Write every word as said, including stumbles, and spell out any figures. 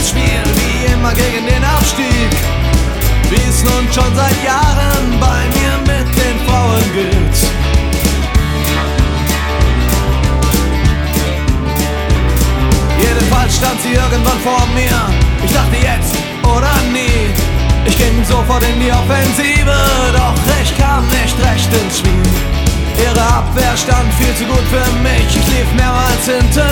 ins Spiel, wie immer gegen den Abstieg, wie es nun schon seit Jahren bei mir mit den Frauen gilt. Jedenfalls stand sie irgendwann vor mir. Ich dachte jetzt oder nie. Ich ging sofort in die Offensive, doch ich kam nicht recht ins Spiel. Ihre Abwehr stand viel zu gut für mich. Ich lief mehrmals hinten